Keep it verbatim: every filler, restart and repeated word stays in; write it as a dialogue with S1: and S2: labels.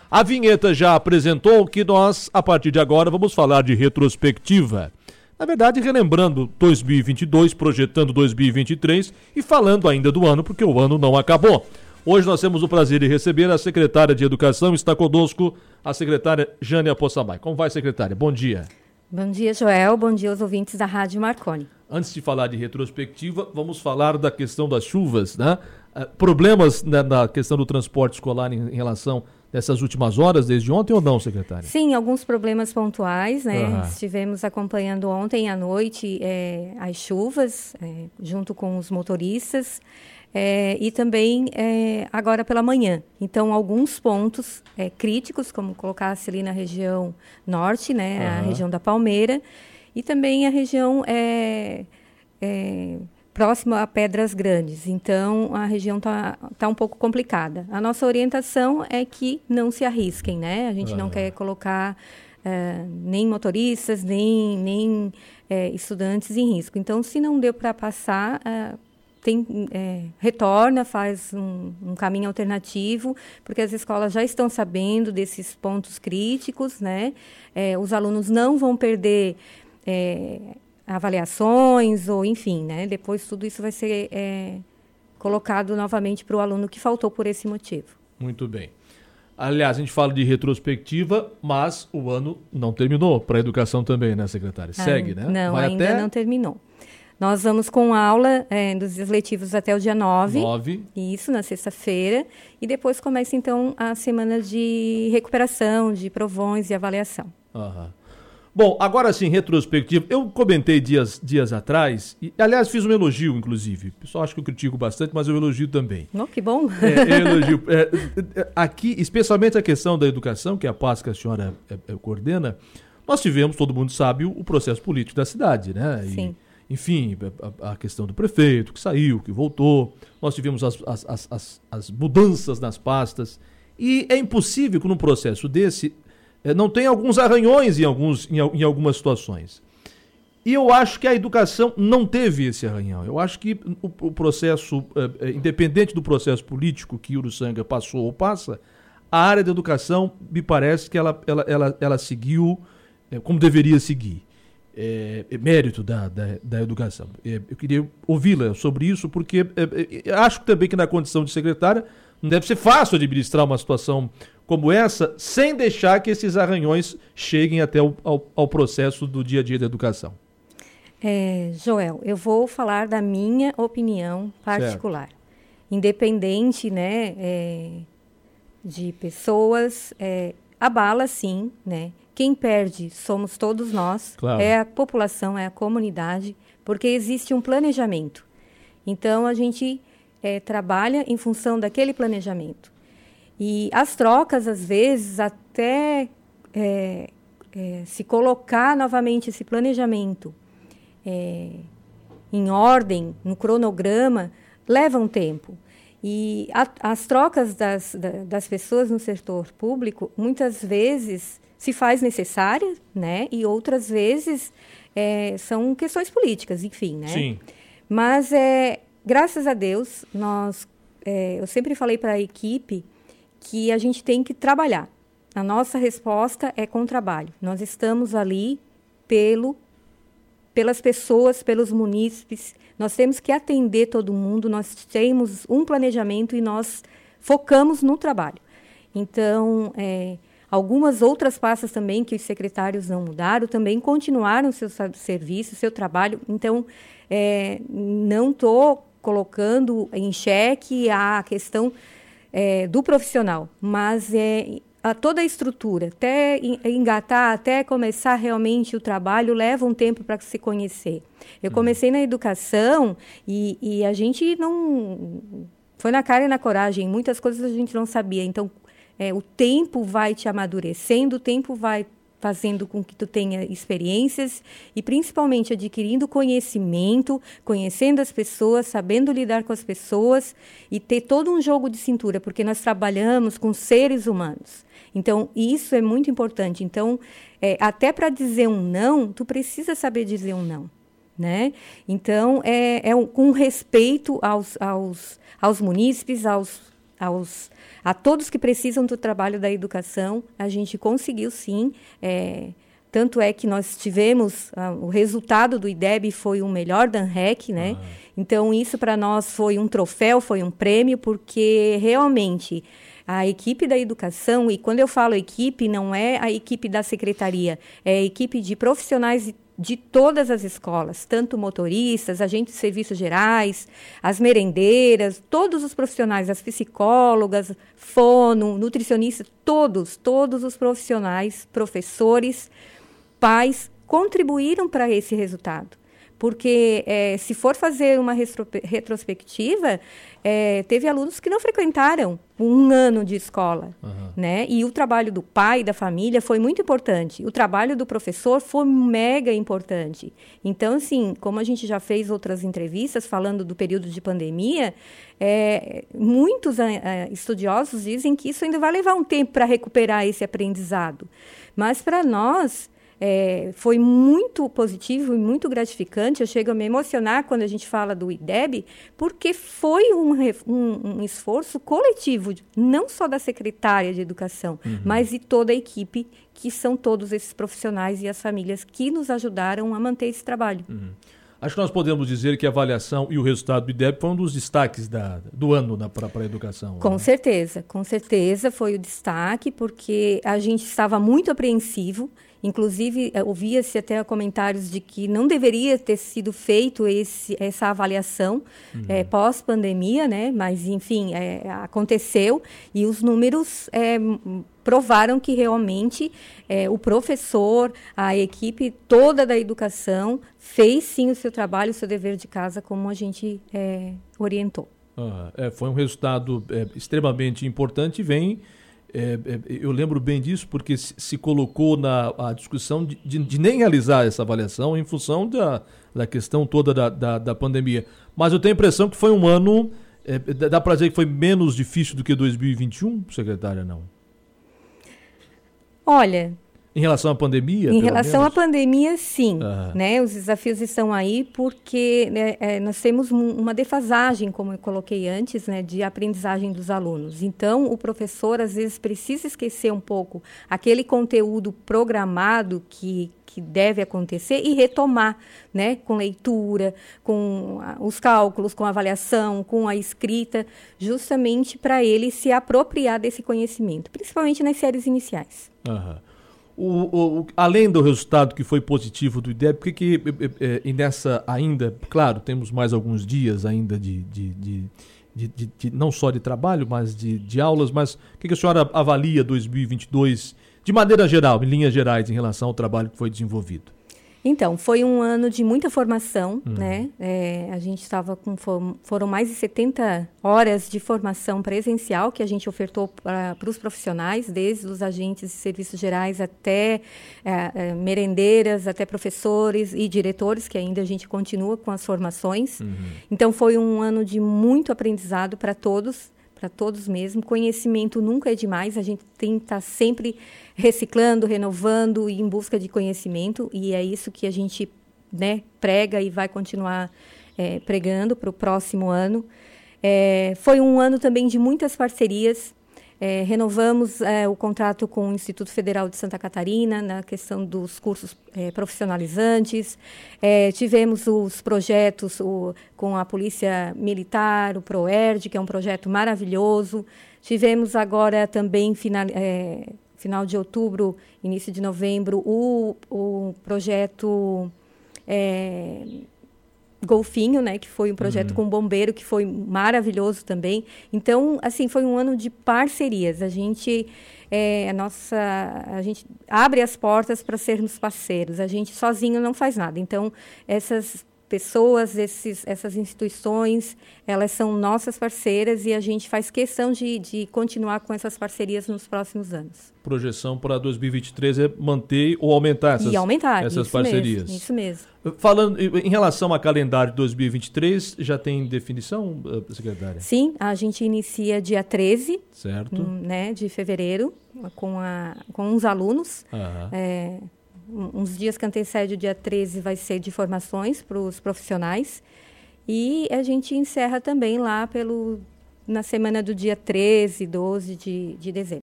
S1: A vinheta já apresentou que nós, a partir de agora, vamos falar de retrospectiva. Na verdade, relembrando dois mil e vinte e dois, projetando dois mil e vinte e três e falando ainda do ano, porque o ano não acabou. Hoje nós temos o prazer de receber a secretária de Educação, está conosco a secretária Jânia Possamay. Como vai, secretária? Bom dia.
S2: Bom dia, Joel. Bom dia aos ouvintes da Rádio Marconi.
S1: Antes de falar de retrospectiva, vamos falar da questão das chuvas, né? Uh, problemas né, na questão do transporte escolar em, em relação a essas últimas horas, desde ontem ou não, secretária?
S2: Sim, alguns problemas pontuais, né?
S1: Uhum.
S2: Estivemos acompanhando ontem à noite é, as chuvas, é, junto com os motoristas. É, e também é, agora pela manhã. Então, alguns pontos é, críticos, como colocasse ali na região norte, né, uhum. a região da Palmeira, e também a região é, é, próxima a Pedras Grandes. Então, a região está tá um pouco complicada. A nossa orientação é que não se arrisquem, né? A gente uhum. não quer colocar é, nem motoristas, nem, nem é, estudantes em risco. Então, se não deu para passar... É, Tem, é, retorna, faz um, um caminho alternativo, porque as escolas já estão sabendo desses pontos críticos, né? É, os alunos não vão perder é, avaliações, ou enfim, né? Depois tudo isso vai ser é, colocado novamente para o aluno que faltou por esse motivo.
S1: Muito bem. Aliás, a gente fala de retrospectiva, mas o ano não terminou para a educação também, né, secretária? Segue,
S2: ah,
S1: né?
S2: Não,
S1: vai
S2: ainda
S1: até...
S2: não terminou. Nós vamos com aula é, dos dias letivos até o dia nove.
S1: nove.
S2: Isso, na sexta-feira. E depois começa, então, a semana de recuperação, de provões e avaliação.
S1: Aham. Bom, agora sim, retrospectiva. Eu comentei dias, dias atrás, e aliás fiz um elogio, inclusive. O pessoal acha que eu critico bastante, mas eu elogio também.
S2: Oh, que bom!
S1: É, eu elogio. É, aqui, especialmente a questão da educação, que é a pasta que a senhora é, é, coordena, nós tivemos, todo mundo sabe, o, o processo político da cidade, né? E,
S2: sim.
S1: Enfim, a, a questão do prefeito, que saiu, que voltou. Nós tivemos as, as, as, as, as mudanças nas pastas. E é impossível que num processo desse eh, não tenha alguns arranhões em, alguns, em, em algumas situações. E eu acho que a educação não teve esse arranhão. Eu acho que o, o processo, eh, independente do processo político que Uruçanga passou ou passa, a área da educação, me parece que ela, ela, ela, ela seguiu eh, como deveria seguir. É, é mérito da, da, da educação. É, eu queria ouvi-la sobre isso, porque é, é, acho também que na condição de secretária não deve ser fácil administrar uma situação como essa, sem deixar que esses arranhões cheguem até o, ao, ao processo do dia a dia da educação.
S2: É, Joel, eu vou falar da minha opinião particular. Certo. Independente, né, é, de pessoas, é, abala sim, né? Quem perde somos todos nós, claro. É a população, é a comunidade, porque existe um planejamento. Então, a gente é, trabalha em função daquele planejamento. E as trocas, às vezes, até é, é, se colocar novamente esse planejamento é, em ordem, no cronograma, levam tempo. E a, as trocas das, da, das pessoas no setor público, muitas vezes... se faz necessária, né? E outras vezes é, são questões políticas, enfim, né?
S1: Sim.
S2: Mas, é, graças a Deus, nós, é, eu sempre falei para a equipe que a gente tem que trabalhar. A nossa resposta é com trabalho. Nós estamos ali pelo, pelas pessoas, pelos munícipes. Nós temos que atender todo mundo. Nós temos um planejamento e nós focamos no trabalho. Então, é, algumas outras pastas também que os secretários não mudaram, também continuaram seu serviço, seu trabalho. Então, é, não estou colocando em xeque a questão é, do profissional, mas é, a toda a estrutura, até engatar, até começar realmente o trabalho, leva um tempo para se conhecer. Eu comecei na educação e, e a gente não... Foi na cara e na coragem, muitas coisas a gente não sabia, então... É, o tempo vai te amadurecendo, o tempo vai fazendo com que tu tenha experiências e principalmente adquirindo conhecimento, conhecendo as pessoas, sabendo lidar com as pessoas e ter todo um jogo de cintura, porque nós trabalhamos com seres humanos. Então, isso é muito importante. Então, é, até para dizer um não, tu precisa saber dizer um não, né? Então, é, é um, com respeito aos, aos, aos munícipes, aos aos, a todos que precisam do trabalho da educação, a gente conseguiu sim. É, tanto é que nós tivemos, ah, o resultado do I D E B foi o melhor da ANREC, né? Ah. Então, isso para nós foi um troféu, foi um prêmio, porque realmente a equipe da educação, e quando eu falo equipe, não é a equipe da secretaria, é a equipe de profissionais de todas as escolas, tanto motoristas, agentes de serviços gerais, as merendeiras, todos os profissionais, as psicólogas, fono, nutricionistas, todos, todos os profissionais, professores, pais, contribuíram para esse resultado. Porque, é, se for fazer uma retrospectiva, é, teve alunos que não frequentaram um ano de escola. Uhum. Né? E o trabalho do pai, da família, foi muito importante. O trabalho do professor foi mega importante. Então, assim, como a gente já fez outras entrevistas falando do período de pandemia, é, muitos é, estudiosos dizem que isso ainda vai levar um tempo para recuperar esse aprendizado. Mas, para nós... É, foi muito positivo e muito gratificante. Eu chego a me emocionar quando a gente fala do I D E B, porque foi um, um, um esforço coletivo, não só da secretária de educação, uhum. mas de toda a equipe, que são todos esses profissionais e as famílias que nos ajudaram a manter esse trabalho.
S1: Uhum. Acho que nós podemos dizer que a avaliação e o resultado do I D E B foi um dos destaques da, do ano para a educação.
S2: Com né? certeza, com certeza foi o destaque, porque a gente estava muito apreensivo. Inclusive, ouvia-se até comentários de que não deveria ter sido feito esse, essa avaliação uhum. é, pós-pandemia, né? Mas, enfim, é, aconteceu e os números é, provaram que realmente é, o professor, a equipe toda da educação fez sim o seu trabalho, o seu dever de casa, como a gente é, orientou.
S1: Ah, é, foi um resultado é, extremamente importante e vem... É, é, eu lembro bem disso porque se, se colocou na a discussão de, de, de nem realizar essa avaliação em função da, da questão toda da, da, da pandemia. Mas eu tenho a impressão que foi um ano, é, dá para dizer que foi menos difícil do que dois mil e vinte e um, secretária, não?
S2: Olha...
S1: Em relação à pandemia?
S2: Em relação
S1: menos?
S2: à pandemia, sim.
S1: Ah.
S2: Né? Os desafios estão aí porque né, é, nós temos um, uma defasagem, como eu coloquei antes, né, de aprendizagem dos alunos. Então, o professor, às vezes, precisa esquecer um pouco aquele conteúdo programado que, que deve acontecer e retomar, né, com leitura, com a, os cálculos, com a avaliação, com a escrita, justamente para ele se apropriar desse conhecimento, principalmente nas séries iniciais.
S1: Aham. O, o, além do resultado que foi positivo do I D E B, porque que, é, e nessa ainda, claro, temos mais alguns dias ainda de, de, de, de, de, de não só de trabalho, mas de, de aulas, mas o que, que a senhora avalia dois mil e vinte e dois, de maneira geral, em linhas gerais, em relação ao trabalho que foi desenvolvido?
S2: Então, foi um ano de muita formação,
S1: uhum.
S2: né? É, a gente estava com... Foram mais de setenta horas de formação presencial que a gente ofertou para os profissionais, desde os agentes de serviços gerais até é, é, merendeiras, até professores e diretores, que ainda a gente continua com as formações. Uhum. Então, foi um ano de muito aprendizado para todos, para todos mesmo. Conhecimento nunca é demais, a gente tem que estar sempre reciclando, renovando e em busca de conhecimento, e é isso que a gente, né, prega e vai continuar é, pregando para o próximo ano. É, foi um ano também de muitas parcerias. É, renovamos é, o contrato com o Instituto Federal de Santa Catarina na questão dos cursos é, profissionalizantes. É, tivemos os projetos o, com a Polícia Militar, o PROERD, que é um projeto maravilhoso. Tivemos agora também, final, é, final de outubro, início de novembro, o, o projeto... É, Golfinho, né, que foi um projeto uhum. com bombeiro, que foi maravilhoso também. Então, assim, foi um ano de parcerias. A gente, é, a nossa, a gente abre as portas para sermos parceiros. A gente sozinho não faz nada. Então, essas pessoas, esses, essas instituições, elas são nossas parceiras e a gente faz questão de, de continuar com essas parcerias nos próximos anos.
S1: Projeção para dois mil e vinte e três é manter ou aumentar essas,
S2: e aumentar,
S1: essas
S2: isso
S1: parcerias.
S2: Mesmo, isso mesmo.
S1: Falando em relação ao calendário de dois mil e vinte e três, já tem definição, secretária?
S2: Sim, a gente inicia dia treze
S1: certo.
S2: Um, né, de fevereiro com, a, com uns alunos.
S1: Aham.
S2: É, uns dias que antecede o dia treze vai ser de formações para os profissionais. E a gente encerra também lá pelo na semana do dia treze, doze de, de dezembro.